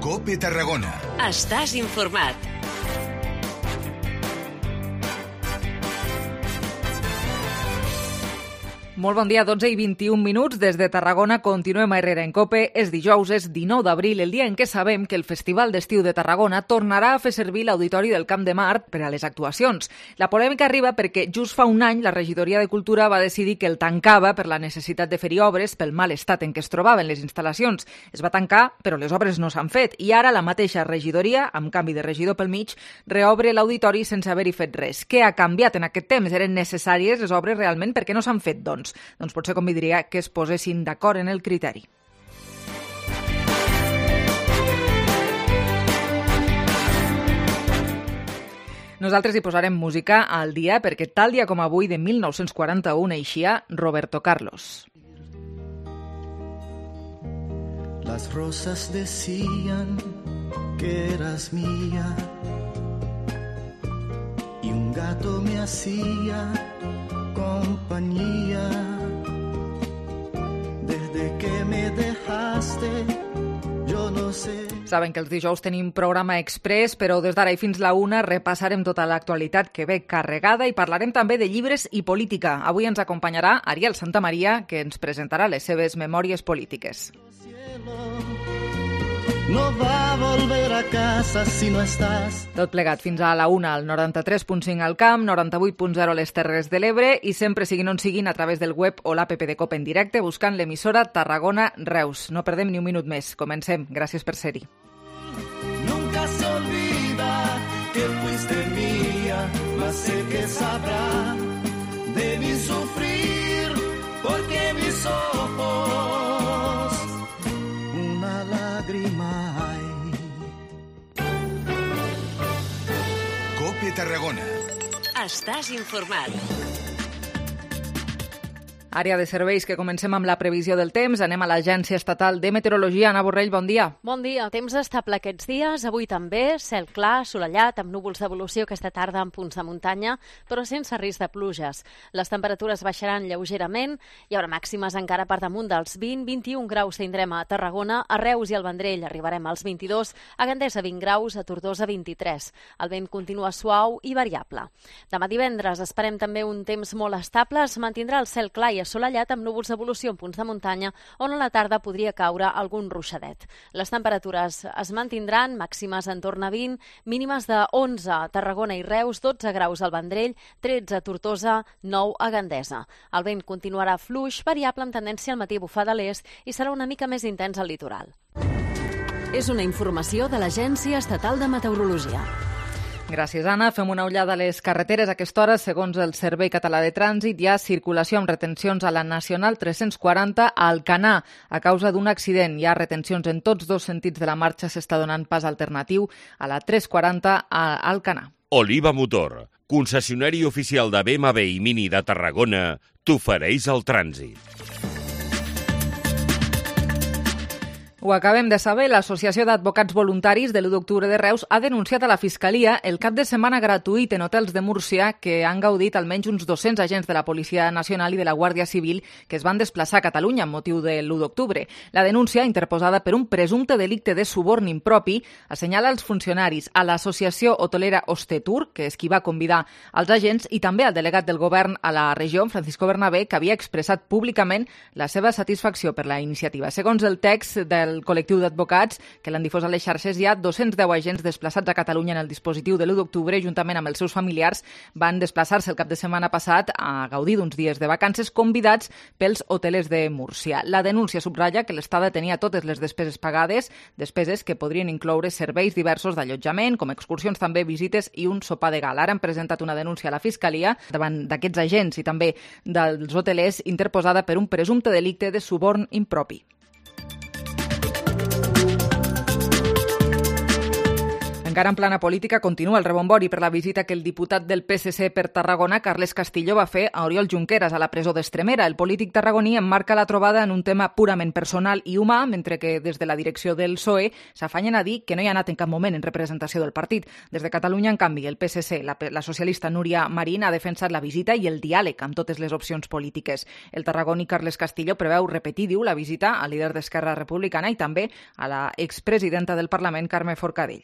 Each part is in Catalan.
COPE Tarragona. Estàs informat. Molt bon dia, 12 i 21 minuts. Des de Tarragona continuem a Herrera en COPE. És dijous, és 19 d'abril, el dia en què sabem que el Festival d'Estiu de Tarragona tornarà a fer servir l'Auditori del Camp de Mart per a les actuacions. La polèmica arriba perquè just fa un any la Regidoria de Cultura va decidir que el tancava per la necessitat de fer-hi obres pel mal estat en què es trobaven les instal·lacions. Es va tancar, però les obres no s'han fet. I ara la mateixa regidoria, amb canvi de regidor pel mig, reobre l'auditori sense haver-hi fet res. Què ha canviat en aquest temps? Eren necessàries les obres realment? Per què no s'han fet, doncs? Doncs potser convindria que es posessin d'acord en el criteri. Nosaltres hi posarem música al dia perquè tal dia com avui de 1941 eixia Roberto Carlos. Las rosas decían que eras mía y un gato me hacía compañía. Desde que me dejaste, yo no sé. Saben que els dijous tenim programa express, però des d'ara i fins la 1 repassarem tota l'actualitat que ve carregada i parlarem també de llibres i política. Avui ens acompanyarà Ariel Santamaria, que ens presentarà les seves memòries polítiques. No va a volver a casa si no estàs. Tot plegat fins a la 1 al 93.5 al Camp, 98.0 a les Terres de l'Ebre i sempre siguin on siguin a través del web o l'app de COPE en directe buscant l'emissora Tarragona Reus. No perdem ni un minut més. Comencem. Gràcies per ser-hi. Nunca se olvida que fuiste mía, mas sé que sabrá de mi sufrir porque mis ojos una lágrima. COPE Tarragona. Estàs informat. Àrea de serveis, que comencem amb la previsió del temps. Anem a l'Agència Estatal de Meteorologia. Ana Borrell, bon dia. Bon dia. Temps estable aquests dies. Avui també, cel clar, assolellat, amb núvols d'evolució aquesta tarda en punts de muntanya, però sense risc de pluges. Les temperatures baixaran lleugerament. Hi haurà màximes encara per damunt dels 20-21 graus tindrem a Tarragona, a Reus i al Vendrell arribarem als 22, a Gandesa 20 graus, a Tortosa 23. El vent continua suau i variable. Demà divendres esperem també un temps molt estable. Es mantindrà el cel clar i assolellat amb núvols d'evolució en punts de muntanya on a la tarda podria caure algun ruixadet. Les temperatures es mantindran, màximes en torn a 20, mínimes de 11 a Tarragona i Reus, 12 graus al Vendrell, 13 a Tortosa, 9 a Gandesa. El vent continuarà fluix, variable amb tendència al matí a bufar de l'est i serà una mica més intens al litoral. És una informació de l'Agència Estatal de Meteorologia. Gràcies, Anna. Fem una ullada a les carreteres. A aquesta hora, segons el Servei Català de Trànsit, hi ha circulació amb retencions a la Nacional 340 a Alcanar a causa d'un accident. Hi ha retencions en tots dos sentits de la marxa. S'està donant pas alternatiu a la 340 a Alcanar. Oliva Motor, concessionari oficial de BMW i Mini de Tarragona, t'ofereix el trànsit. Ho acabem de saber, l'Associació d'Advocats Voluntaris de l'1 d'octubre de Reus ha denunciat a la Fiscalia el cap de setmana gratuït en hotels de Múrcia que han gaudit almenys uns 200 agents de la Policia Nacional i de la Guàrdia Civil que es van desplaçar a Catalunya amb motiu de l'1 d'octubre. La denúncia, interposada per un presumpte delicte de suborn impropi, assenyala als funcionaris, a l'Associació Hotelera Hostetur, que és qui va convidar els agents, i també al delegat del govern a la regió, Francisco Bernabé, que havia expressat públicament la seva satisfacció per la iniciativa. Segons el text del col·lectiu d'advocats que l'han difós a les xarxes, hi ha 210 agents desplaçats a Catalunya en el dispositiu de l'1 d'octubre. Juntament amb els seus familiars van desplaçar-se el cap de setmana passat a gaudir d'uns dies de vacances convidats pels hotelers de Múrcia. La denúncia subratlla que l'Estat tenia totes les despeses pagades, despeses que podrien incloure serveis diversos d'allotjament, com excursions també, visites i un sopar de gala. Ara han presentat una denúncia a la Fiscalia davant d'aquests agents i també dels hotelers, interposada per un presumpte delicte de suborn impropi. encara en plana política continua el rebombori per la visita que el diputat del PSC per Tarragona, Carles Castillo, va fer a Oriol Junqueras a la presó d'Estremera. El polític tarragoní emmarca la trobada en un tema purament personal i humà, mentre que des de la direcció del PSOE s'afanyen a dir que no hi ha anat en cap moment en representació del partit. Des de Catalunya, en canvi, el PSC, la socialista Núria Marín, ha defensat la visita i el diàleg amb totes les opcions polítiques. El tarragoní Carles Castillo preveu repetir, diu, la visita al líder d'Esquerra Republicana i també a la expresidenta del Parlament, Carme Forcadell.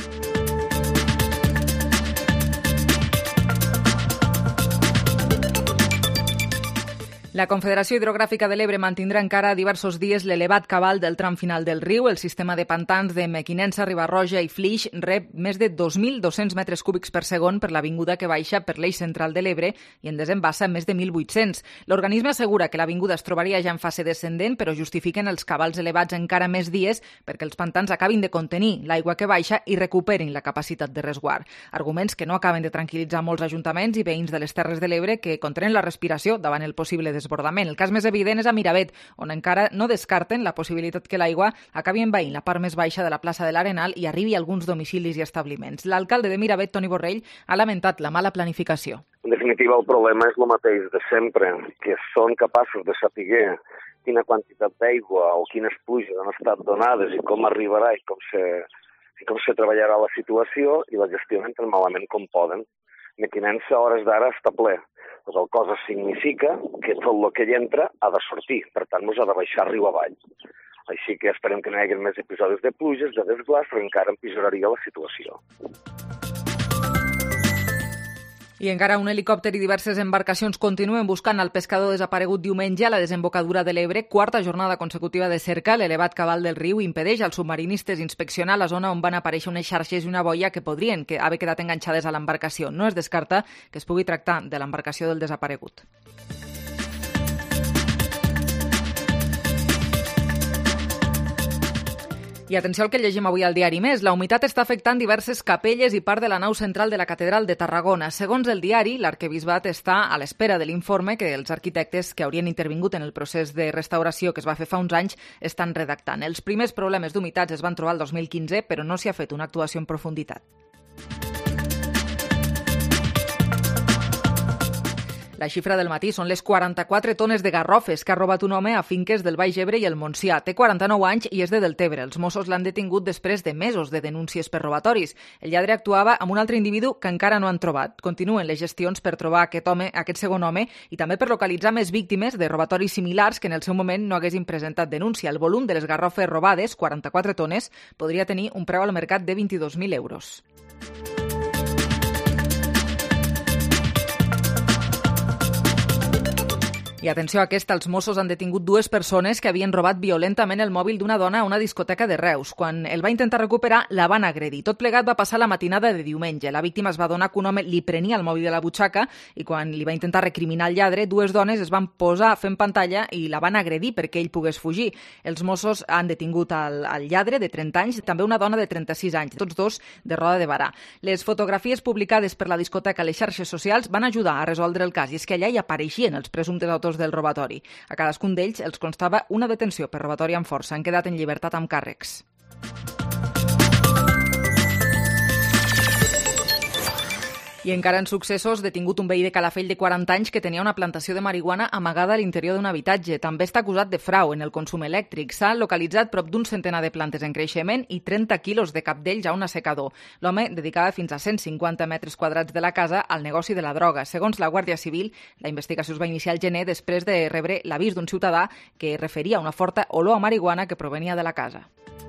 La Confederació Hidrogràfica de l'Ebre mantindrà encara diversos dies l'elevat cabal del tram final del riu. El sistema de pantans de Mequinensa, Riba-roja i Flix rep més de 2.200 metres cúbics per segon per l'avinguda que baixa per l'eix central de l'Ebre i en desembassa més de 1.800. L'organisme assegura que l'avinguda es trobaria ja en fase descendent, però justifiquen els cabals elevats encara més dies perquè els pantans acabin de contenir l'aigua que baixa i recuperin la capacitat de resguard. Arguments que no acaben de tranquil·litzar molts ajuntaments i veïns de les Terres de l'Ebre que contenen la respiració davant el possible desbordament. El cas més evident és a Miravet, on encara no descarten la possibilitat que l'aigua acabi envaint la part més baixa de la plaça de l'Arenal i arribi a alguns domicilis i establiments. L'alcalde de Miravet, Toni Borrell, ha lamentat la mala planificació. En definitiva, el problema és el mateix de sempre, que són capaços de saber quina quantitat d'aigua o quines pluges han estat donades i com arribarà i com se treballarà la situació i la gestionen tan malament com poden. Mequinensa, a hores d'ara, està ple. La qual cosa significa que tot el que hi entra ha de sortir, per tant, ens ha de baixar riu avall. Així que esperem que no hi hagi més episodis de pluges, de desglàs, però encara empitjoraria la situació. I encara un helicòpter i diverses embarcacions continuen buscant el pescador desaparegut diumenge a la desembocadura de l'Ebre. Quarta jornada consecutiva de cerca. L'elevat cabal del riu impedeix als submarinistes inspeccionar la zona on van aparèixer unes xarxes i una boia que podrien haver quedat enganxades a l'embarcació. No es descarta que es pugui tractar de l'embarcació del desaparegut. I atenció al que llegim avui al diari Més. La humitat està afectant diverses capelles i part de la nau central de la Catedral de Tarragona. Segons el diari, l'arquebisbat està a l'espera de l'informe que els arquitectes que haurien intervingut en el procés de restauració que es va fer fa uns anys estan redactant. Els primers problemes d'humitats es van trobar el 2015, però no s'hi ha fet una actuació en profunditat. La xifra del matí són les 44 tones de garrofes que ha robat un home a finques del Baix Ebre i el Montsià. Té 49 anys i és de Deltebre. Els Mossos l'han detingut després de mesos de denúncies per robatoris. El lladre actuava amb un altre individu que encara no han trobat. Continuen les gestions per trobar aquest segon home i també per localitzar més víctimes de robatoris similars que en el seu moment no haguessin presentat denúncia. El volum de les garrofes robades, 44 tones, podria tenir un preu al mercat de 22.000 euros. I atenció a aquesta, els Mossos han detingut 2 persones que havien robat violentament el mòbil d'una dona a una discoteca de Reus. Quan el va intentar recuperar, la van agredir. Tot plegat va passar la matinada de diumenge. La víctima es va adonar que un home li prenia el mòbil de la butxaca i quan li va intentar recriminar el lladre, 2 dones es van posar fent pantalla i la van agredir perquè ell pogués fugir. Els Mossos han detingut el lladre de 30 anys i també una dona de 36 anys, tots 2 de Roda de Barà. Les fotografies publicades per la discoteca a les xarxes socials van ajudar a resoldre el cas i és que allà hi apareixien els presumptes autors del robatori. A cadascun d'ells els constava una detenció per robatori amb força. Han quedat en llibertat amb càrrecs. I encara en successos, detingut un veí de Calafell de 40 anys que tenia una plantació de marihuana amagada a l'interior d'un habitatge. També està acusat de frau en el consum elèctric. S'ha localitzat prop d'un centenar de plantes en creixement i 30 quilos de cap d'ells a un assecador. L'home dedicava fins a 150 metres quadrats de la casa al negoci de la droga. Segons la Guàrdia Civil, la investigació es va iniciar al gener després de rebre l'avís d'un ciutadà que referia una forta olor a marihuana que provenia de la casa.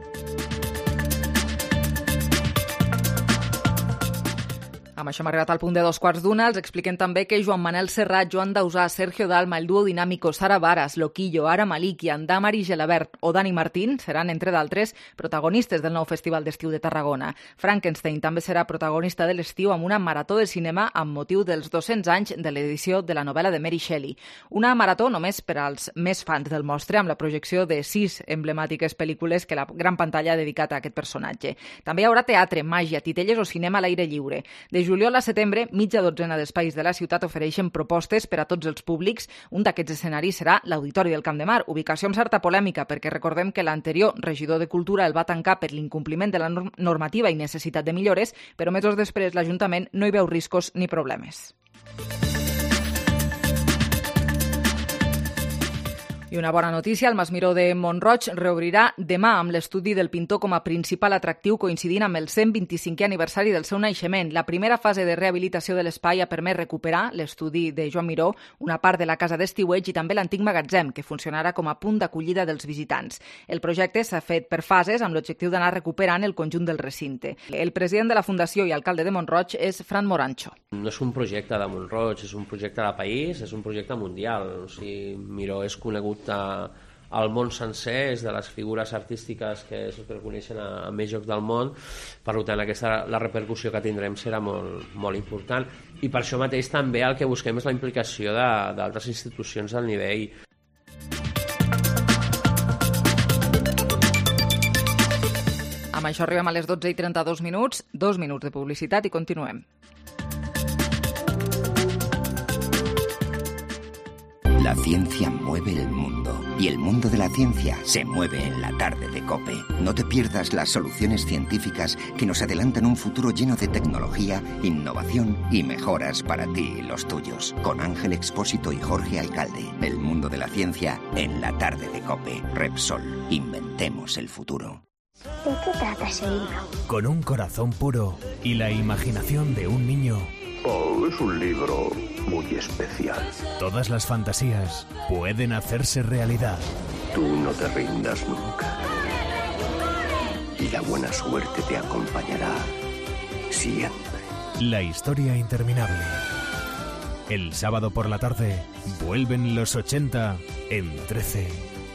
Amb això hem arribat al punt de 2:15. Els expliquem també que Joan Manel Serrat, Joan Dausà, Sergio Dalma, el duo dinàmico Sara Varas, Loquillo, Ara Malikian, Damari Gelabert o Dani Martín seran, entre d'altres, protagonistes del nou Festival d'Estiu de Tarragona. Frankenstein també serà protagonista de l'estiu amb una marató de cinema amb motiu dels 200 anys de l'edició de la novel·la de Mary Shelley. Una marató només per als més fans del mostre, amb la projecció de 6 emblemàtiques pel·lícules que la gran pantalla ha dedicat a aquest personatge. També hi haurà teatre, màgia, titelles o cinema a l'aire lliure. De juliol a setembre, mitja dotzena d'espais de la ciutat ofereixen propostes per a tots els públics. Un d'aquests escenaris serà l'Auditori del Camp de Mar, ubicació amb certa polèmica, perquè recordem que l'anterior regidor de Cultura el va tancar per l'incompliment de la normativa i necessitat de millores, però mesos després l'Ajuntament no hi veu riscos ni problemes. I una bona notícia, el Mas Miró de Mont-roig reobrirà demà amb l'estudi del pintor com a principal atractiu, coincidint amb el 125è aniversari del seu naixement. La primera fase de rehabilitació de l'espai ha permès recuperar l'estudi de Joan Miró, una part de la casa d'estiueig i també l'antic magatzem, que funcionarà com a punt d'acollida dels visitants. El projecte s'ha fet per fases amb l'objectiu d'anar recuperant el conjunt del recinte. El president de la Fundació i alcalde de Mont-roig és Fran Morancho. No és un projecte de Mont-roig, és un projecte de país, és un projecte mundial. O sigui, Miró és conegut al món sencer, és de les figures artístiques que es reconeixen a més llocs del món. Per tant, la repercussió que tindrem serà molt important, i per això mateix també el que busquem és la implicació d'altres institucions del nivell. Amb això arribem a les 12:32 minuts, 2 minuts de publicitat i continuem. La ciencia mueve el mundo y el mundo de la ciencia se mueve en la tarde de COPE. No te pierdas las soluciones científicas que nos adelantan un futuro lleno de tecnología, innovación y mejoras para ti y los tuyos. Con Ángel Expósito y Jorge Alcalde. El mundo de la ciencia en la tarde de COPE. Repsol. Inventemos el futuro. ¿De qué trata ese libro? Con un corazón puro y la imaginación de un niño. Oh, es un libro muy especial. Todas las fantasías pueden hacerse realidad. Tú no te rindas nunca. Y la buena suerte te acompañará siempre. La historia interminable. El sábado por la tarde vuelven los 80 en 13.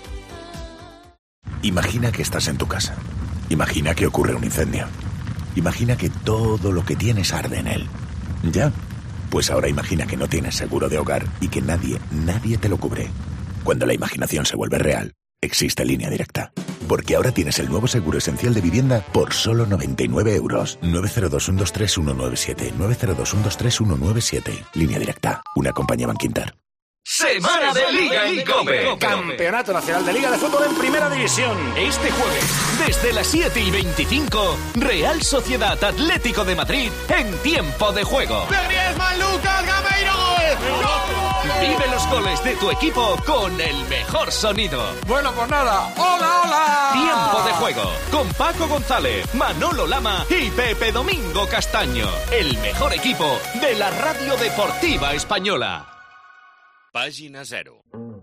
Imagina que estás en tu casa. Imagina que ocurre un incendio. Imagina que todo lo que tienes arde en él. ¿Ya? Pues ahora imagina que no tienes seguro de hogar y que nadie te lo cubre. Cuando la imaginación se vuelve real, existe Línea Directa. Porque ahora tienes el nuevo seguro esencial de vivienda por solo 99 euros. 902-123-197. 902-123-197. Línea Directa. Una compañía Banquinter. Semana de Liga en COPE. Campeonato Nacional de Liga de Fútbol en Primera División. Este jueves, desde las 7:25, Real Sociedad Atlético de Madrid en tiempo de juego. Griezmann, Lucas, Gameiro. Vive los goles de tu equipo con el mejor sonido. Bueno, pues nada. ¡Hola, hola! Tiempo de juego con Paco González, Manolo Lama y Pepe Domingo Castaño. El mejor equipo de la radio deportiva española. Pàgina 0.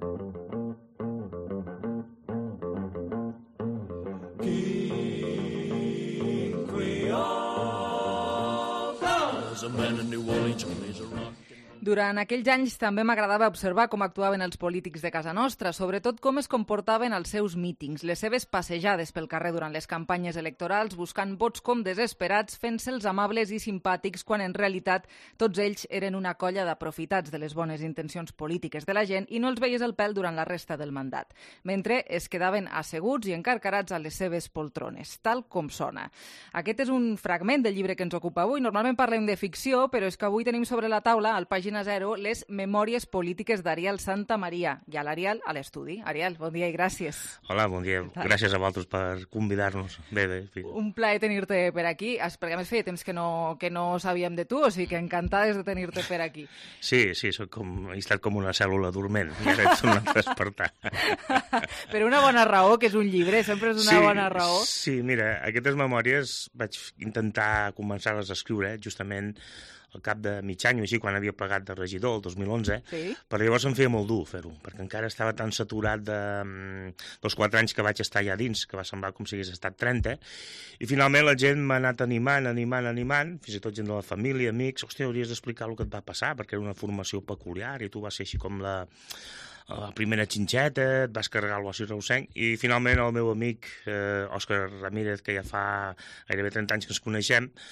Durant aquells anys també m'agradava observar com actuaven els polítics de casa nostra, sobretot com es comportaven als seus mítings, les seves passejades pel carrer durant les campanyes electorals, buscant vots com desesperats, fent-se'ls amables i simpàtics, quan en realitat tots ells eren una colla d'aprofitats de les bones intencions polítiques de la gent i no els veies el pèl durant la resta del mandat, mentre es quedaven asseguts i encarcarats a les seves poltrones, tal com sona. Aquest és un fragment del llibre que ens ocupa avui. Normalment parlem de ficció, però és que avui tenim sobre la taula, al Pàgina 0, les memòries polítiques d'Ariel Santamaria. I a l'Ariel a l'estudi. Ariel, bon dia i gràcies. Hola, bon dia. Gràcies a vosaltres per convidar-nos. Bé. Un plaer tenir-te per aquí, perquè a més feia temps que no sabíem de tu, o sigui que encantades de tenir-te per aquí. Sí, he estat com una cèl·lula dorment, i ara ets un altre despertar. Per una bona raó, que és un llibre, sempre és una bona raó. Sí, mira, aquestes memòries vaig intentar començar-les a escriure justament al cap de mig any o així, quan havia pagat de regidor, el 2011, però llavors em feia molt dur fer-ho, perquè encara estava tan saturat dels 4 anys que vaig estar allà dins, que va semblar com si hagués estat 30, i finalment la gent m'ha anat animant, fins i tot gent de la família, amics, hòstia, hauries d'explicar el que et va passar, perquè era una formació peculiar, i tu vas ser així com la primera xinxeta, et vas carregar el boci reusenc, i finalment el meu amic Òscar Ramírez, que ja fa gairebé 30 anys que ens coneixem,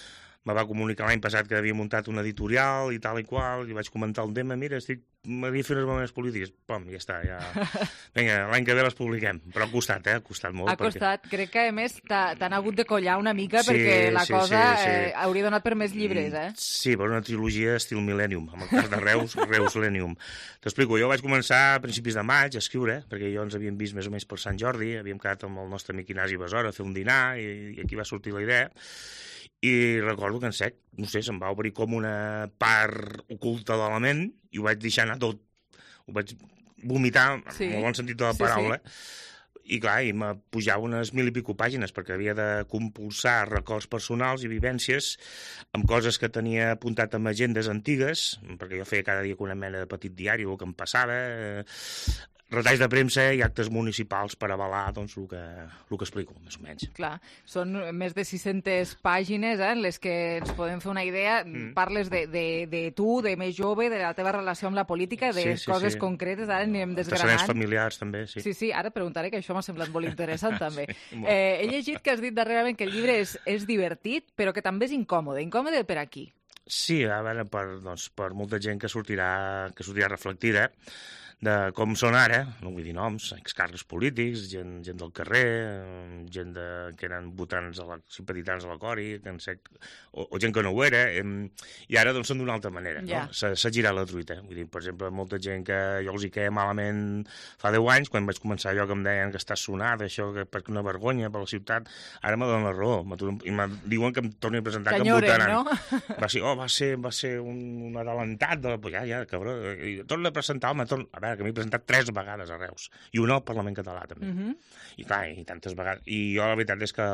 me va comunicar l'any passat que havia muntat un editorial i tal i qual, i vaig comentar el tema, mira, m'havia fet unes memories polítiques, pom, ja està, ja... Vinga, l'any que ve les publiquem, però ha costat molt. Ha costat, crec que a més t'han hagut de collar una mica perquè la cosa hauria donat per més llibres, Sí, per una trilogia estil Millennium, amb el cas de Reus Lenium. T'explico, jo vaig començar a principis de maig a escriure, perquè jo ens havíem vist més o menys per Sant Jordi, havíem quedat amb el nostre amic Ignasi Besora a fer un dinar, i aquí va sortir la idea. I recordo que en sec, no sé, se'm va obrir com una part oculta de la ment i ho vaig deixar anar tot. Ho vaig vomitar, en el bon sentit de la paraula. I clar, i me pujava unes 1000 i pico pàgines perquè havia de compulsar records personals i vivències amb coses que tenia apuntat en agendes antigues, perquè jo feia cada dia una mena de petit diari, el que em passava, retalls de premsa i actes municipals per avalar doncs, el que explico, més o menys. Clar, són més de 600 pàgines en les que ens podem fer una idea. Parles de tu, de més jove, de la teva relació amb la política, de coses concretes, ara anirem desgranant. Antecedents familiars, també, sí. Sí, ara preguntaré, que això m'ha semblat molt interessant, també. He llegit que has dit darrerament que el llibre és divertit, però que també és incòmode. Incòmode per aquí. Sí, a veure, per molta gent que sortirà reflectida, de com són ara, no vull dir noms, excàrrecs polítics, gent del carrer, gent que eren votants, simpatitzants a la Cori, o gent que no ho era, i ara doncs són d'una altra manera. Ja. No? S'ha girat la truita. Vull dir, per exemple, molta gent que jo els hi queia malament fa 10 anys, quan vaig començar allò que em deien que està sonat, això que és una vergonya per la ciutat, ara me donen la raó. I me diuen que em torni a presentar que em votaran. No? Va ser un adelantat de la... Ja, cabró. Torno a presentar-me, a veure, que m'he presentat 3 vegades a Reus, i una al Parlament Català, també. I clar, i tantes vegades. I jo la veritat és que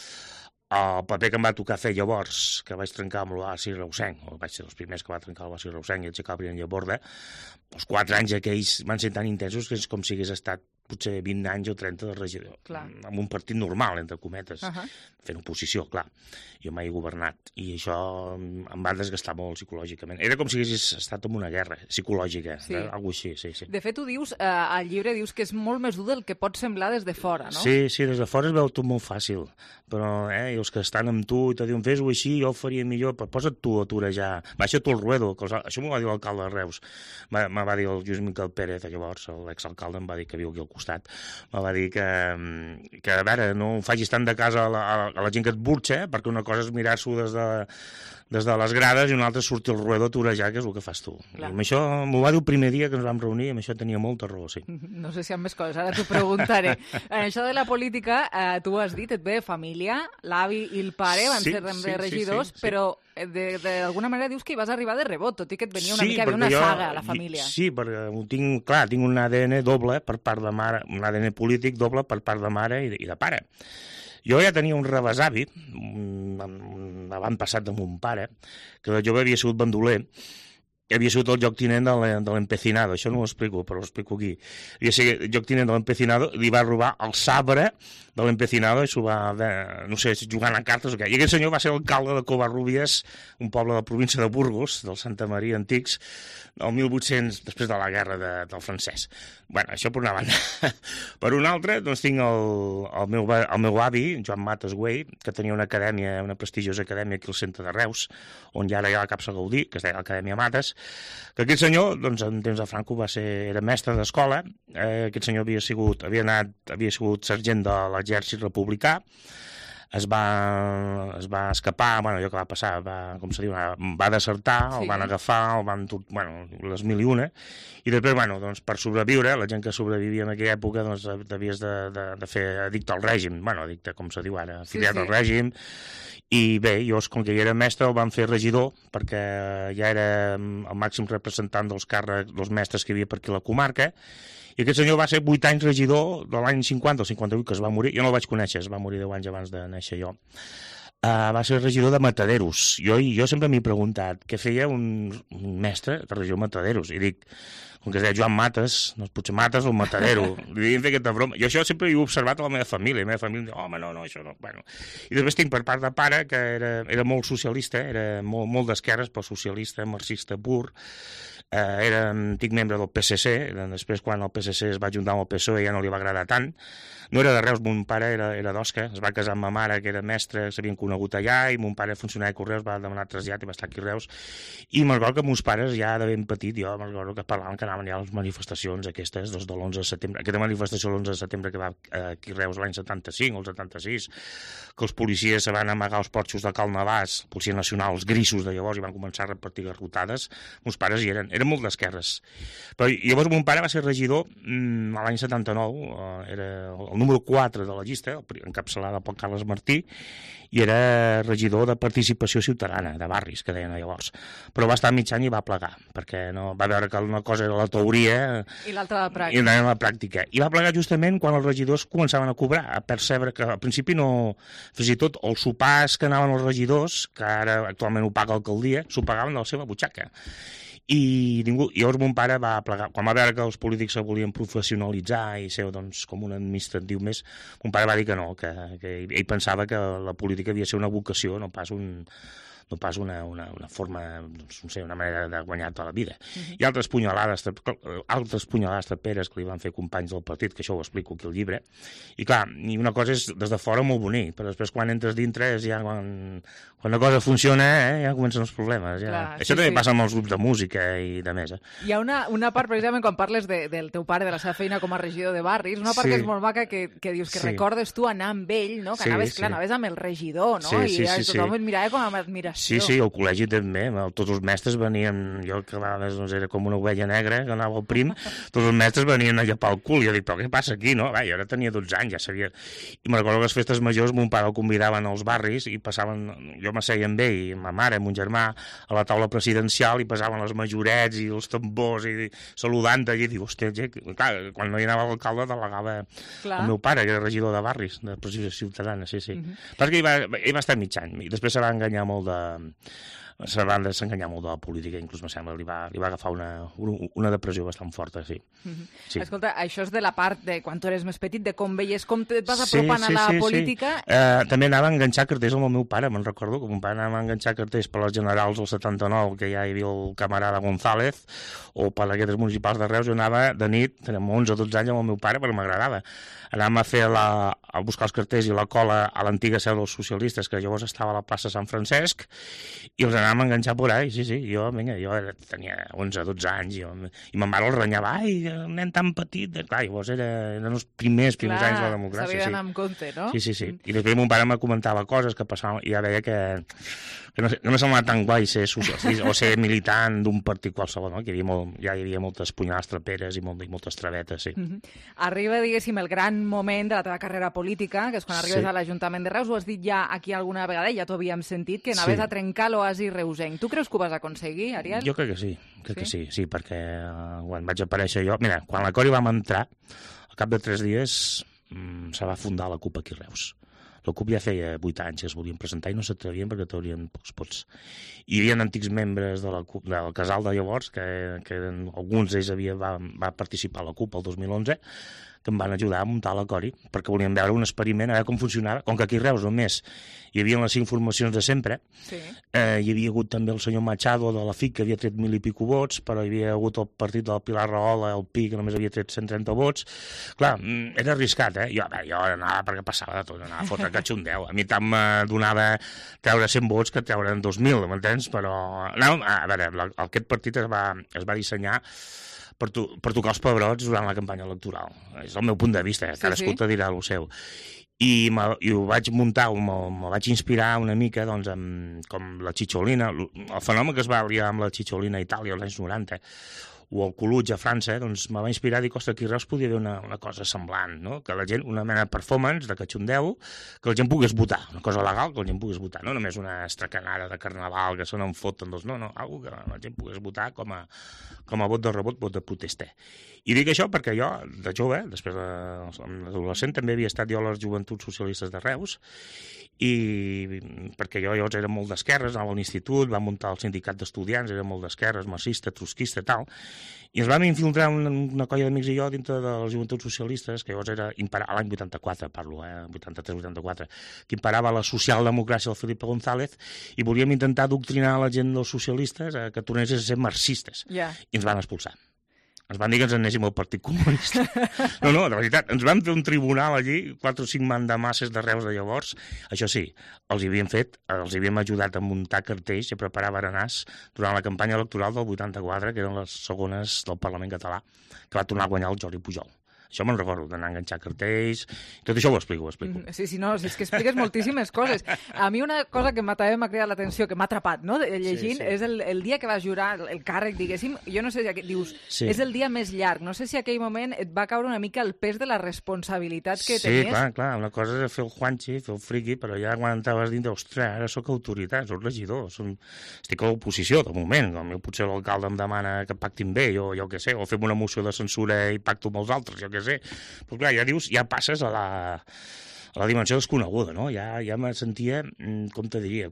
el paper que em va tocar fer llavors, que vaig trencar amb l'Oasi reusenc, o vaig ser els primers que va trencar l'Oasi reusenc i aixecar el Brian Llaborda, els 4 anys aquells van ser tan intensos que és com si hagués estat potser 20 anys o 30 de regidor, amb un partit normal, entre cometes, fent oposició, clar. Jo mai he governat, i això em va desgastar molt psicològicament. Era com si haguessis estat en una guerra psicològica, algo així, sí. De fet, tu dius, al llibre dius que és molt més dur del que pot semblar des de fora, no? Sí, des de fora es veu tot molt fàcil, però els que estan amb tu i te diuen fes-ho així, jo ho faria millor, però posa't tu a turejar, baixa tu el ruedo, això m'ho va dir l'alcalde de Reus, me va dir el Lluís Miquel Pérez, llavors, l'exalcalde em va dir que viu aquí al costat, me va dir que a veure, no facis tant de casa a la gent que et burxa, perquè una cosa és mirar-s'ho des de les grades i una altra sortir el ruedo a torejar, que és el que fas tu. I amb això m'ho va dir el primer dia que ens vam reunir, i amb això tenia molta raó, sí. No sé si hi ha més coses, ara t'ho preguntaré. En això de la política, tu has dit, et ve família, l'avi i el pare van ser regidors, però d'alguna manera dius que hi vas arribar de rebot, tot i que et venia una mica una saga a la família. Sí, perquè tinc un ADN doble per part de mare, un ADN polític doble per part de mare i de pare. Jo ja tenia un rebesavi, un avantpassat de mon pare, que de jove havia sigut bandoler, havia sigut el lloctinent de l'Empecinado, això no ho explico, però ho explico aquí. Havia sigut lloctinent de l'Empecinado, li va robar el sabre de l'Empecinado i s'ho va, no sé, jugant a cartes o què. I aquest senyor va ser alcalde de Covarrubias, un poble de la província de Burgos, del Santa Maria Antics, el 1800, després de la guerra del francès. Bueno, això per una banda. Per una altra, doncs tinc el meu avi, Joan Mates Güell, que tenia una acadèmia, una prestigiosa acadèmia aquí al centre de Reus, on ja ara hi ha la Capsa Gaudí, que es deia l'Acadèmia Mates, que aquest senyor, doncs, en temps de Franco era mestre d'escola, aquest senyor havia sigut sergent de l'exèrcit republicà, es va escapar, bueno, allò que va passar, com se diu, va desertar, el van agafar, les 1001, i després, doncs, per sobreviure, la gent que sobrevivia en aquella època, doncs, devies de fer addicte al règim, addicte, com se diu ara, afiliat al règim, i bé, jo, com que ja era mestre, el van fer regidor, perquè ja era el màxim representant dels càrrecs, dels mestres que hi havia per aquí a la comarca, i aquest senyor va ser 8 anys regidor de l'any 50 o 58, que es va morir. Jo no el vaig conèixer, es va morir 10 anys abans de néixer jo. Va ser regidor de Mataderos. Jo sempre m'he preguntat què feia un mestre de regidor de Mataderos. I dic, com que es deia Joan Mates, doncs potser Mates o Matadero. Li devien fer aquesta broma. I això sempre ho he observat a la meva família. La meva família em diu, home, no, això no. Bueno. I després tinc per part de pare, que era molt socialista, era molt d'esquerres, però socialista, marxista pur. era antic membre del PSC, després quan el PSC es va juntar amb el PSOE ja no li va agradar tant. No era de Reus, mon pare era d'Osca, es va casar amb ma mare, que era mestra, s'havien conegut allà, i mon pare, funcionari de Correus, va demanar trasllat i va estar aquí a Reus. I me'n recordo que meus pares, ja de ben petit, jo me'n recordo que parlaven que anaven ja a les manifestacions aquestes, de l'11 de setembre, aquesta manifestació l'11 de setembre que va aquí a Reus l'any 75 o el 76, que els policies se van amagar als porxos de Cal Navàs, Policia Nacional, els grisos de llavors, i van començar a repartir garrotades. Meus pares hi eren molt d'esquerres. Però llavors mon pare va ser regidor l'any 79, era el número 4 de la llista, encapçalada pel Carles Martí, i era regidor de participació ciutadana, de barris, que deien llavors. Però va estar mig any i va plegar, perquè no, va veure que una cosa era la teoria i l'altra la pràctica. I va plegar justament quan els regidors començaven a cobrar, a percebre que al principi no... Fins i tot els sopars que anaven els regidors, que ara actualment ho paga l'alcaldia, s'ho pagaven de la seva butxaca. I llavors mon pare va plegar. Quan va veure que els polítics se volien professionalitzar i ser doncs, com un administratiu més, mon pare va dir que no, que ell pensava que la política havia de ser una vocació, no pas una forma, doncs, no sé, una manera de guanyar tota la vida. I altres punyalades traperes que li van fer companys del partit, que això ho explico aquí al llibre. I clar, una cosa és des de fora molt bonic, però després quan entres dintre és ja quan una cosa funciona, ja comencen els problemes. Ja. Clar, això també passa amb els grups de música i de més. Hi ha una part, precisament, quan parles del teu pare, de la seva feina com a regidor de barris, una part que és molt maca que dius que recordes tu anar amb ell, no? Que anaves amb el regidor, no? I tothom et mirava com amb admiració. Sí, al col·legi també. Tots els mestres venien... Jo, que a vegades era com una ovella negra, que anava al prim, tots els mestres venien a llepar el cul. I jo dic, però què passa aquí, no? Jo ara tenia 12 anys, ja sabia... I me'n recordo que les festes majors mon pare el convidaven als barris i passaven... Jo m'asseia amb ell, i ma mare, mon germà, a la taula presidencial i passaven les majorets i els tambors i saludant-te. I dic, hòstia, clar, quan no hi anava l'alcalde delegava el meu pare, que era regidor de barris, de precisió ciutadana, sí. Perquè ell va estar mig any i després se va enganyar molt se van desenganyar molt de la política, inclús, me sembla, li va agafar una depressió bastant forta, sí. Escolta, això és de la part de quan tu eres més petit, de com veies, com et vas apropant a la política. També anava a enganxar cartells amb el meu pare, me'n recordo, que mon pare anava a enganxar cartells per les generals del 79, que ja hi havia el camarada González, o per aquestes municipals de Reus, jo anava de nit, teníem 11 o 12 anys amb el meu pare, perquè m'agradava. Anàvem a buscar els cartells i la cola a l'antiga seu dels socialistes, que llavors estava a la plaça Sant Francesc, i els anàvem a enganxar por ahí, sí. Jo tenia 11-12 anys, i ma mare el renyava, ai, un nen tan petit. Clar, llavors eren els primers anys de la democràcia. S'havia d'anar amb compte, no? Sí. I després mon pare me comentava coses que passaven, i ja veia que no semblava tan guai ser socialista o ser militant d'un partit qualsevol, no? Que ja hi havia moltes punyades traperes i moltes travetes, sí. Arriba, diguéssim, el gran moment de la teva carrera política, que és quan arribes a l'Ajuntament de Reus. Ho has dit ja aquí alguna vegada, ja t'ho havíem sentit, que anaves a trencar l'oasi reusenc. Tu creus que ho vas aconseguir, Ariel? Jo crec que sí, perquè quan vaig aparèixer jo... Mira, quan la Cori vam entrar, al cap de 3 dies se va fundar la CUP aquí a Reus. La CUP ja feia 8 anys que es volien presentar i no s'atrevien perquè traurien pocs vots. Hi havia antics membres de la CUP, del casal de llavors, que alguns d'ells va participar a la CUP el 2011, que em van ajudar a muntar la Cori, perquè volien veure un experiment, a veure com funcionava. Com que aquí a Reus només hi havia les 5 formacions de sempre, hi havia hagut també el senyor Machado de la FIC, que havia tret 1.000 i pico vots, però hi havia hagut el partit del Pilar Rahola, el PI, que només havia tret 130 vots. Clar, era arriscat, Jo anava perquè passava de tot, anava a fotre catxondeu. A mi tant me donava treure 100 vots que treure 2.000, m'entens? Però, a veure, aquest partit es va dissenyar per tocar els pebrots durant la campanya electoral. És el meu punt de vista, cadascú te dirà el seu. I ho vaig muntar, me vaig inspirar una mica com la Cicciolina, el fenomen que es va liar amb la Cicciolina a Itàlia als anys 90, o el Coluig a França, doncs me va inspirar a dir que aquí a Reus podia haver una cosa semblant, no? Que la gent, una mena de performance, de catxondeu, que la gent pogués votar, una cosa legal que la gent pogués votar, no només una estracanada de carnaval que se n'en foten dos, no, algo que la gent pogués votar com a vot de rebot, vot de protesta. I dic això perquè jo, de jove, després d'adolescent, també havia estat jo a les Joventuts Socialistes de Reus, perquè jo llavors era molt d'esquerres, anava a l'institut, va muntar el sindicat d'estudiants, era molt d'esquerres, marxista, trotskista, tal, i ens vam infiltrar una colla d'amics i jo dintre de les joventuts socialistes, que llavors era a l'any 84, parlo, 83-84, que imparava la socialdemocràcia del Felipe González, i volíem intentar adoctrinar la gent dels socialistes que tornessin a ser marxistes. I ens van expulsar. Ens van dir que ens anéssim al Partit Comunista. No, de veritat, ens van fer un tribunal allí, 4 o 5 mandamasses de Reus de llavors. Això sí, els havíem ajudat a muntar cartells i a preparar berenars durant la campanya electoral del 84, que eren les segones del Parlament català, que va tornar a guanyar el Jordi Pujol. Això me'n recordo, d'anar a enganxar cartells... Tot això ho explico. Sí, és que expliques moltíssimes coses. A mi una cosa que també m'ha cridat l'atenció, que m'ha atrapat, no?, llegint, és el dia que vas jurar el càrrec, diguéssim, jo no sé si dius, és el dia més llarg, no sé si aquell moment et va caure una mica el pes de la responsabilitat que tenies. Sí, clar, una cosa és fer el Juanchi, fer el friqui, però ja quan entraves dintre, ostres, ara sóc autoritat, sóc regidor, estic a l'oposició, de moment, potser l'alcalde em demana que pactin bé, jo què sé, o fem una moció de censura i pacto amb els altres, jo què sé. Però clar, ja dius, ja passes a la dimensió desconeguda, no? Ja me sentia, com te diria,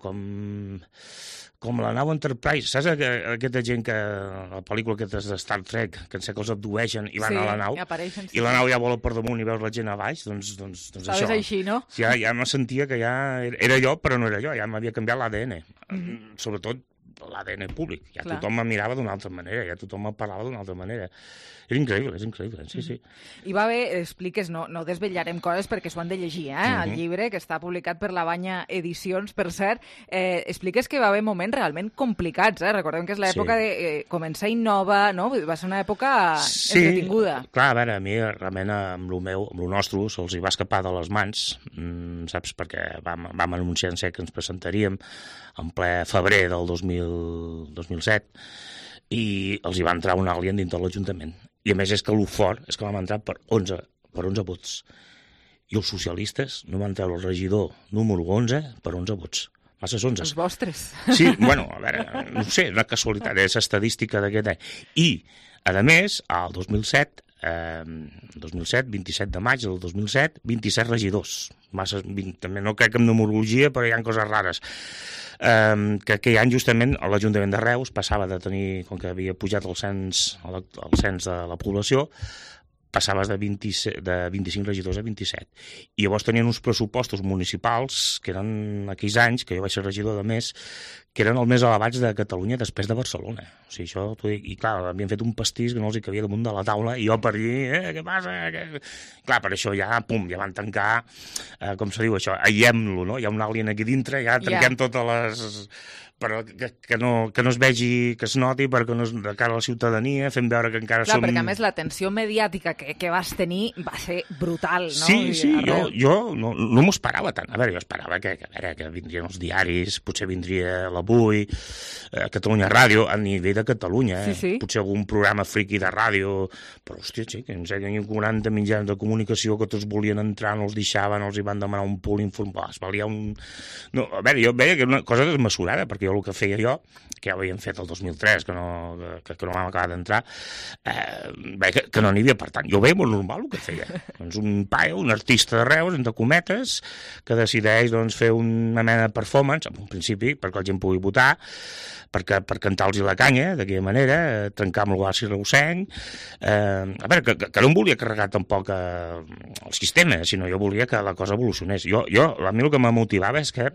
com la nau Enterprise. Saps aquesta gent que, la pel·lícula aquesta de Star Trek, que sé que els abdueixen i van a la nau, i la nau ja vola per damunt i veus la gent a baix, doncs això. Saps així, no? Ja me sentia que ja era jo, però no era jo, ja m'havia canviat l'ADN. Sobretot l'ADN públic. Ja tothom em mirava d'una altra manera, ja tothom em parlava d'una altra manera. És increïble, sí. I va bé, expliques, no desvetllarem coses perquè s'ho han de llegir, el llibre, que està publicat per la Banya Edicions, per cert. Expliques que va haver moments realment complicats, recordem que és l'època de començar Innova, no? Va ser una època entretinguda. Clar, a veure, a mi realment amb lo nostre se'ls hi va escapar de les mans, saps, perquè vam anunciar en sec que ens presentaríem en ple febrer del 2007 i els hi va entrar un alien dintre de l'Ajuntament. I a més és que el fort és que vam entrar per 11 vots. I els socialistes no van treure el regidor número 11 per 11 vots. Masses 11. Els vostres. Sí, bueno, a veure, no sé, una casualitat, és estadística d'aquest any. I, a més, al 2007, 27 de maig del 2007, 27 regidors. També no crec en numerologia, però hi ha coses rares. Que aquell any justament l'Ajuntament de Reus passava de tenir, com que havia pujat el cens de la població, passaves de 25 regidors a 27. I llavors tenien uns pressupostos municipals, que eren aquells anys, que jo vaig ser regidor de més, que eren els més elevats de Catalunya després de Barcelona. O sigui, això, i clar, havien fet un pastís que no els hi cabia damunt de la taula, i jo per allí, què passa? Clar, per això ja van tancar, com se diu això, aïllem-lo, no? Hi ha un alien aquí dintre, ja tanquem totes les... però que no es vegi, que es noti, perquè no és de cara a la ciutadania, fem veure que encara som... Clar, perquè a més l'atenció mediàtica que vas tenir va ser brutal, no? Sí, jo no m'ho esperava tant. A veure, jo esperava que vindrien els diaris, potser vindria l'Avui, Catalunya Ràdio, a nivell de Catalunya, potser algun programa friqui de ràdio, però hòstia, que em sé que hi ha 40 mitjans de comunicació que tots volien entrar, no els deixaven, els hi van demanar un pool informat, es valia un... No, a veure, jo veia que era una cosa desmesurada, perquè el que feia jo, que ja ho havíem fet el 2003, que no vam acabar d'entrar, que no n'hi havia, per tant, jo veia molt normal el que feia. Doncs un paio, un artista de Reus, entre cometes, que decideix fer una mena de performance, en un principi, perquè la gent pugui votar, per cantar-los la canya, d'aquella manera, trencar amb el guàrdia reusenc. A veure, que no em volia carregar tampoc el sistema, sinó jo volia que la cosa evolucionés. A mi el que me motivava és que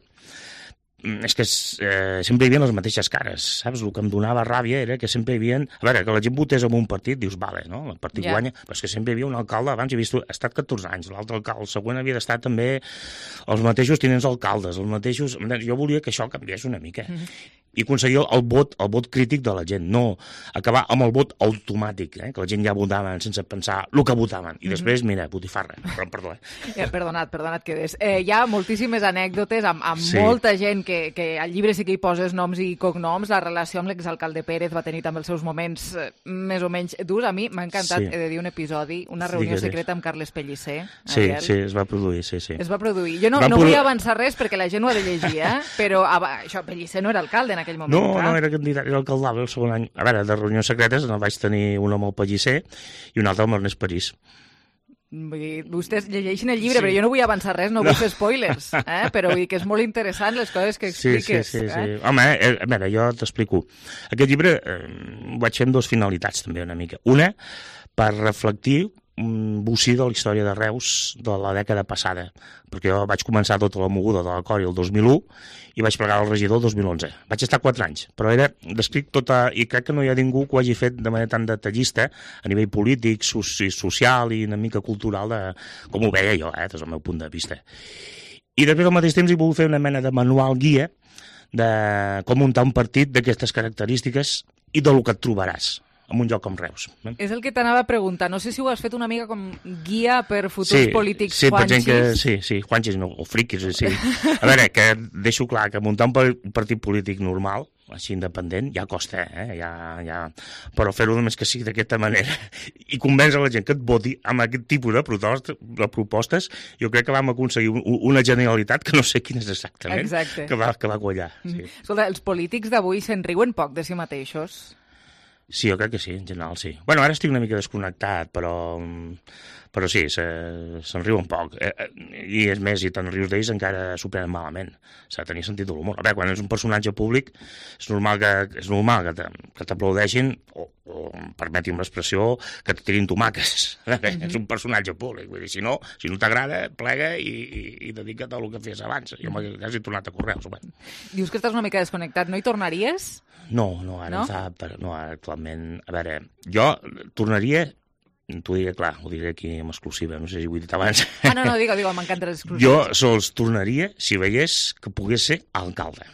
sempre hi havia les mateixes cares, saps? El que em donava ràbia era que sempre hi havia... A veure, que la gent votés en un partit, dius, vale, no? El partit guanya, però és que sempre hi havia un alcalde, abans he vist, ha estat 14 anys, l'altre alcalde, el següent havia d'estar també els mateixos tinents alcaldes, els mateixos... Jo volia que això canviés una mica i aconseguir el vot crític de la gent, no acabar amb el vot automàtic, que la gent ja votaven sense pensar el que votaven, i després, mira, botifarra, perdó. Perdonat que des. Hi ha moltíssimes anècdotes amb molta gent que al llibre sí que hi poses noms i cognoms. La relació amb l'exalcalde Pérez va tenir també els seus moments més o menys durs. A mi m'ha encantat, he de dir, un episodi, una reunió secreta amb Carles Pellicer. Sí, es va produir, sí. Es va produir. Jo no vull avançar res perquè la gent ho ha de llegir, però això, Pellicer no era alcalde en aquell moment. No era candidat, era alcaldable el segon any. A veure, de reunions secretes en vaig tenir una amb el Pellicer i una altra amb l'Ernest París. Vull dir, vostès llegeixin el llibre, però jo no vull avançar res, no vull fer spoilers, però vull dir que és molt interessant les coses que expliques. Sí. Home, a veure, jo t'explico. Aquest llibre ho vaig fer amb dues finalitats, també, una mica. Una, per reflectir un bocí de la història de Reus de la dècada passada, perquè jo vaig començar tota la moguda de l'acord el 2001 i vaig plegar el regidor el 2011. Vaig estar 4 anys, però era descrit tota... I crec que no hi ha ningú que ho hagi fet de manera tan detallista a nivell polític, social i una mica cultural com ho veia jo, des del meu punt de vista. I després al mateix temps he volgut fer una mena de manual guia de com muntar un partit d'aquestes característiques i del que et trobaràs en un lloc com Reus. És el que t'anava a preguntar. No sé si ho has fet una mica com guia per futurs polítics juanxis. Sí, juanxis no, o friquis, sí. A veure, que deixo clar que muntar un partit polític normal, així independent, ja costa, però fer-ho només que sigui d'aquesta manera i convèncer la gent que et voti amb aquest tipus de propostes, jo crec que vam aconseguir una genialitat que no sé quina és exactament, que va quallar. Sí. Escolta, els polítics d'avui se'n riuen poc de si mateixos? Sí, jo crec que sí, en general sí. Bueno, ara estic una mica desconnectat, però sí, se'n riu un poc. I és més, si te'n rius d'ells encara s'ho prenen malament. S'ha de tenir sentit de l'humor. A veure, quan és un personatge públic és normal que t'aplaudeixin o permetin l'expressió, que et tirin tomaques. És un personatge públic. Vull dir, si no t'agrada, plega i dedica't a el que fes abans. Jo m'he quasi tornat a Correus. Dius que estàs una mica desconnectat. No hi tornaries? No, ara actualment... A veure, jo tornaria... T'ho diré clar, ho diré aquí en exclusiva, no sé si ho he dit abans. No, digue, m'encanten les exclusives. Jo sols tornaria si veiés que pogués ser alcalde.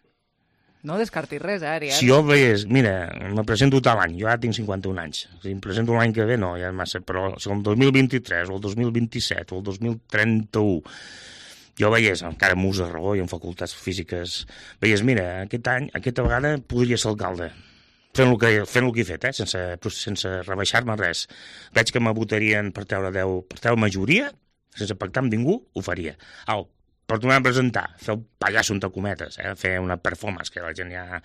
No descartis res, Ariel. Si jo veiés, mira, me presento tot l'any, jo ara tinc 51 anys, si em presento l'any que ve no, ja és massa, però si el 2023 o el 2027 o el 2031 jo veiés, encara amb ús de raó i en facultats físiques, veiés, mira, aquesta vegada podria ser alcalde. Fent el que he fet, sense rebaixar-me res. Veig que me votarien per treure majoria, sense pactar amb ningú, ho faria. Per tornar a presentar, fer el pallasso entre cometes, fer una performance que la gent ja...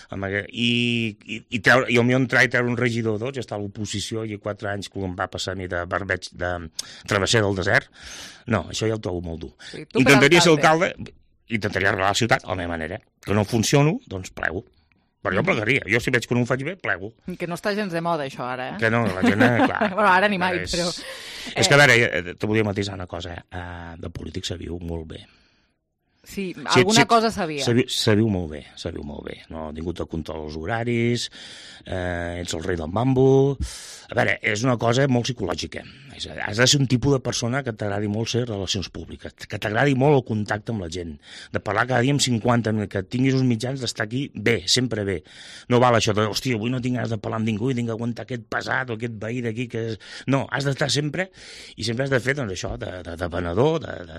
I el meu entrar i treure un regidor o dos, ja està a l'oposició i 4 anys que em va passar a mi de barbeig de travesser del desert. No, això ja ho trobo molt dur. Intentaria ser alcalde, intentaria arreglar la ciutat a la meva manera. Que no funciono, doncs plego. Però jo plegaria. Jo si veig que no ho faig bé, plego. Que no està gens de moda, això, ara, Que no, la gent, clar... Bueno, ara ni mai, però... És que, a veure, te volia matisar una cosa. De polític se viu molt bé. Sí, alguna cosa sabia. Se viu molt bé. No ha tingut de control els horaris, ets el rei del mambo... A veure, és una cosa molt psicològica. Has de ser un tipus de persona que t'agradi molt ser relacions públiques, que t'agradi molt el contacte amb la gent, de parlar cada dia amb 50, que tinguis uns mitjans d'estar aquí bé, sempre bé. No val això de, hòstia, avui no tinc ganes de parlar amb ningú i tinc que aguantar aquest pesat o aquest veí d'aquí que és... No, has d'estar sempre i sempre has de fer, doncs, això, de venedor,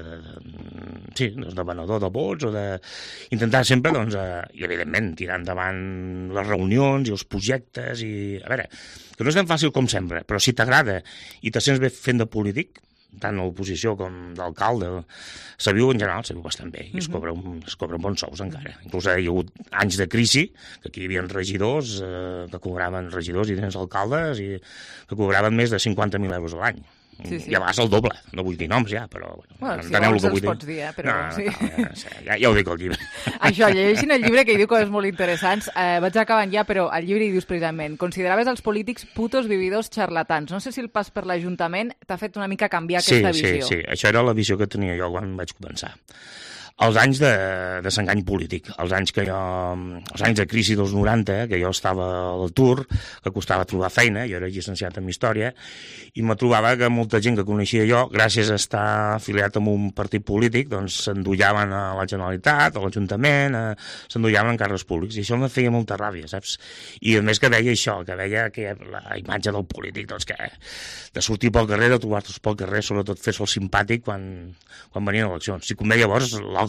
de venedor de vots o de... Intentar sempre, doncs, i evidentment, tirar endavant les reunions i els projectes i... A veure, que no és tan fàcil com sembla, però si t'agrada i te sents bé fent de polític, tant a l'oposició com d'alcalde, se viu en general, se viu bastant bé, i es cobren bons sous encara. Inclús hi ha hagut anys de crisi, que aquí hi havia regidors, que cobraven regidors i tens alcaldes, i que cobraven més de 50.000 euros a l'any. Sí. I a vegades el doble, no vull dir noms ja, però si vols els pots dir, però sí. Ja ho dic al llibre. Això, llegeixin el llibre que hi diu coses molt interessants. Vaig acabant ja, però al llibre hi dius precisament: consideraves els polítics putos vividors xarlatans. No sé si el pas per l'Ajuntament t'ha fet una mica canviar aquesta visió. Sí, això era la visió que tenia jo quan vaig començar. Els anys de desengany polític, els anys de crisi dels 90, que jo estava a l'atur, que costava trobar feina, jo era llicenciat en Història, i me trobava que molta gent que coneixia jo, gràcies a estar afiliat amb un partit polític, doncs s'endollaven a la Generalitat, a l'Ajuntament, s'endollaven en càrrecs públics, i això em feia molta ràbia, saps? I a més que veia això, que veia que la imatge del polític, doncs que de sortir pel carrer, de trobar-te pel carrer, sobretot fer-se el simpàtic quan venien eleccions. Si convé llavors, l'altre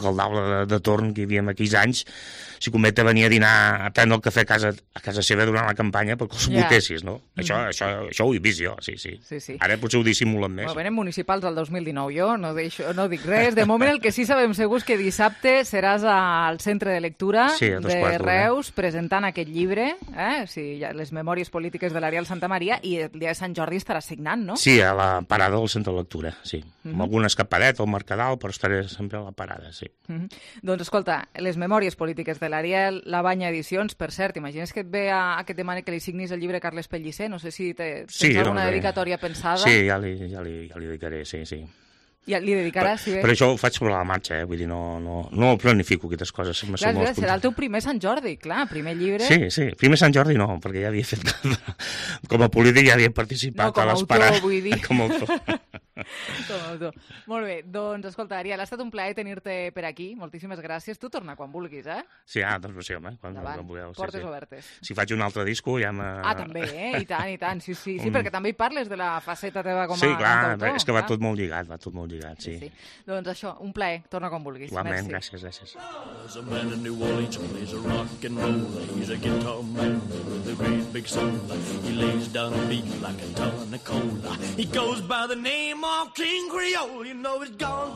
l'alcaldable de torn que hi havia en aquells anys, si Cometa venia a dinar a prendre el cafè a casa seva durant la campanya perquè els votessis, no? Això ho he vist jo, sí. Ara potser ho dissimulen més. Bueno, venen municipals al 2019, jo no dic res. De moment el que sí sabem segur és que dissabte seràs al Centre de Lectura de Reus presentant aquest llibre, les memòries polítiques de l'Ariel Santamaria, i el dia de Sant Jordi estaràs signant, no? Sí, a la parada del Centre de Lectura, sí. Amb alguna escapadeta al Mercadal, però estaré sempre a la parada, sí. Doncs escolta, les memòries polítiques de l'Ariel, la Banya Edicions, per cert, imagines que et ve a que et demani que li signis el llibre Carles Pellicer? No sé si tens alguna dedicatòria pensada. Sí, ja li dedicaré, sí. Ja li dedicaràs, si bé. Però això ho faig sobre la marxa, vull dir, no planifico aquestes coses. Clar, serà el teu primer Sant Jordi, clar, primer llibre. Sí, primer Sant Jordi no, perquè ja havia fet... Com a polític ja havia participat a les parades. No, com a autor, vull dir. Com a autor. Com a autor. Molt bé, doncs escolta, Ariel, ha estat un plaer tenir-te per aquí, moltíssimes gràcies. Tu torna quan vulguis, Sí, doncs sí, home, quan vulgueu. Portes obertes. Si faig un altre disco ja també, i tant, sí, perquè també hi parles de la faceta teva com a cantautor. Sí, clar, és que va tot molt lligat, sí. Doncs això, un plaer, torna quan vulguis. Igualment, gràcies. There's a man in New Orleans who plays a rock and roll. He's a guitar man with a great big soul. He lays down a beat like a ton of cola. He goes by the name of King Creole. You know he's gone.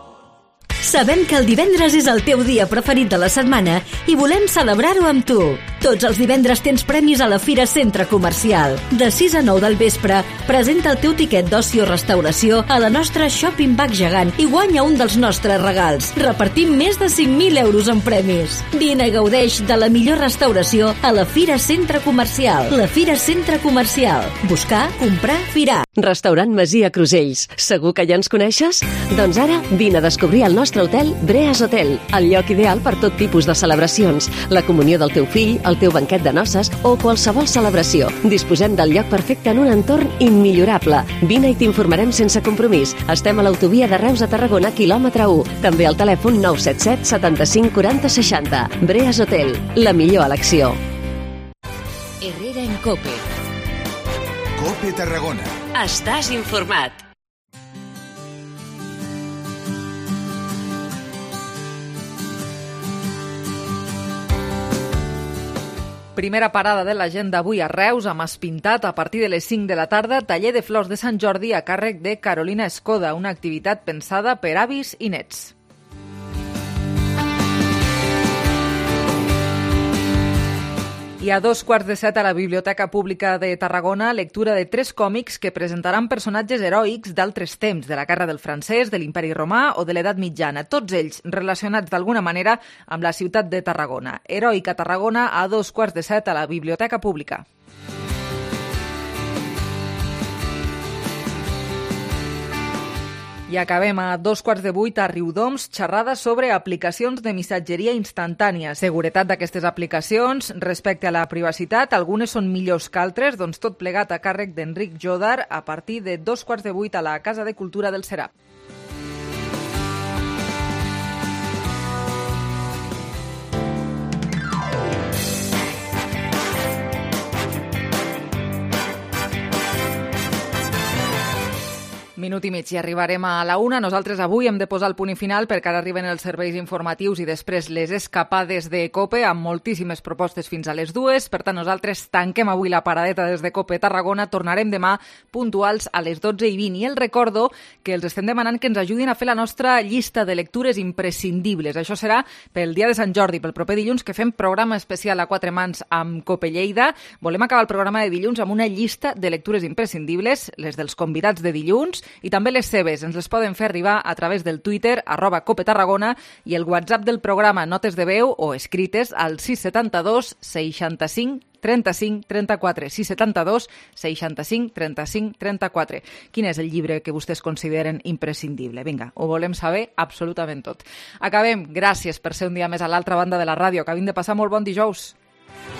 Sabem que el divendres és el teu dia preferit de la setmana i volem celebrar-ho amb tu. Tots els divendres tens premis a la Fira Centre Comercial. De 6 a 9 del vespre, presenta el teu tiquet d'oci o restauració a la nostra Shopping Bag gegant i guanya un dels nostres regals. Repartim més de 5.000 euros en premis. Vine i gaudeix de la millor restauració a la Fira Centre Comercial. La Fira Centre Comercial. Buscar, comprar, firar. Restaurant Masia Crusells. Segur que ja ens coneixes? Doncs ara vine a descobrir el nostre hotel Breas Hotel, el lloc ideal per tot tipus de celebracions, la comunió del teu fill, el teu banquet de noces o qualsevol celebració. Disposem del lloc perfecte en un entorn immillorable. Vine i t'informarem sense compromís. Estem a l'autovia de Reus a Tarragona, quilòmetre 1. També al telèfon 977 75 40 60. Breas Hotel, la millor elecció. Herrera en COPE. COPE Tarragona. Estàs informat. Primera parada de l'agenda avui a Reus, amb Espintat, a partir de les 5 de la tarda, taller de flors de Sant Jordi a càrrec de Carolina Escoda, una activitat pensada per avis i nets. I a 2:15 a la Biblioteca Pública de Tarragona, lectura de 3 còmics que presentaran personatges heroics d'altres temps, de la Guerra del Francès, de l'Imperi Romà o de l'Edat Mitjana, tots ells relacionats d'alguna manera amb la ciutat de Tarragona. Heroica Tarragona a 2:15 a la Biblioteca Pública. I acabem a 7:15 a Riudoms, xerrada sobre aplicacions de missatgeria instantània. Seguretat d'aquestes aplicacions respecte a la privacitat, algunes són millors que altres, doncs tot plegat a càrrec d'Enric Jodar a partir de 7:15 a la Casa de Cultura del Serap. Minut i mig i arribarem a la 1. Nosaltres avui hem de posar el punt i final perquè ara arriben els serveis informatius i després les escapades de COPE amb moltíssimes propostes fins a les 2. Per tant, nosaltres tanquem avui la paradeta des de COPE Tarragona. Tornarem demà puntuals a les 12:20. I el recordo que els estem demanant que ens ajudin a fer la nostra llista de lectures imprescindibles. Això serà pel dia de Sant Jordi, pel proper dilluns, que fem programa especial a 4 mans amb COPE Lleida. Volem acabar el programa de dilluns amb una llista de lectures imprescindibles, les dels convidats de dilluns, i també les seves. Ens les poden fer arribar a través del Twitter, @COPETarragona, i el WhatsApp del programa, notes de veu o escrites al 672 65 35 34. 672 65 35 34. Quin és el llibre que vostès consideren imprescindible? Vinga, ho volem saber absolutament tot. Acabem. Gràcies per ser un dia més a l'altra banda de la ràdio. Acabem de passar molt bon dijous.